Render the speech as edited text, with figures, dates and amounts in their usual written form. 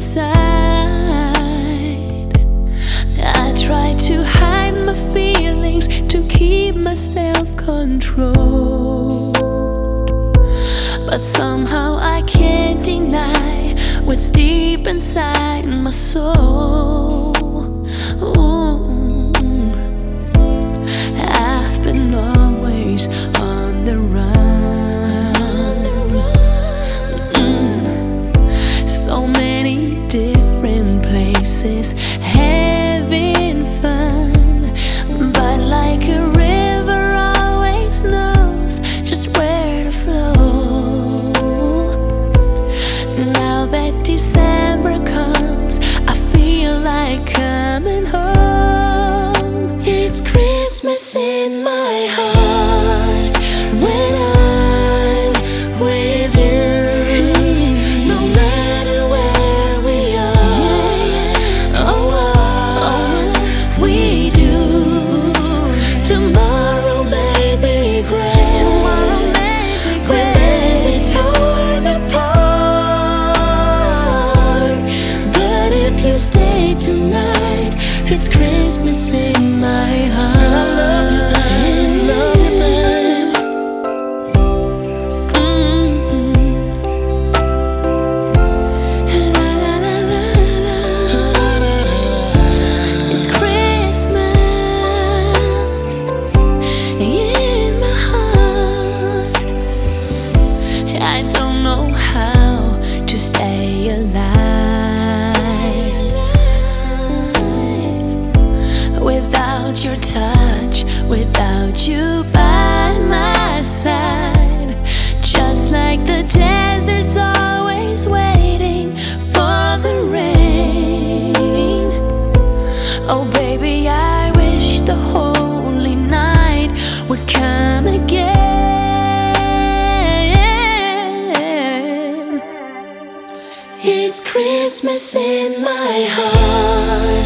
inside. I try to hide my feelings to keep my self-control, but somehow I can't deny what's deep inside my soul. Ooh. I've been always on the run. So many different places, having fun, but like a river always knows just where to flow. Now that December comes, I feel like coming home. It's Christmas in my heart when I'm with you. No matter where we are or what we do, tomorrow may be great. We may be torn apart, but if you stay tonight, it's Christmas in my heart. It's Christmas in my heart. I don't know how to stay alive without your touch, without you by my side. Just like the desert's always waiting for the rain. Oh baby, I wish the holy night would come again. It's Christmas in my heart.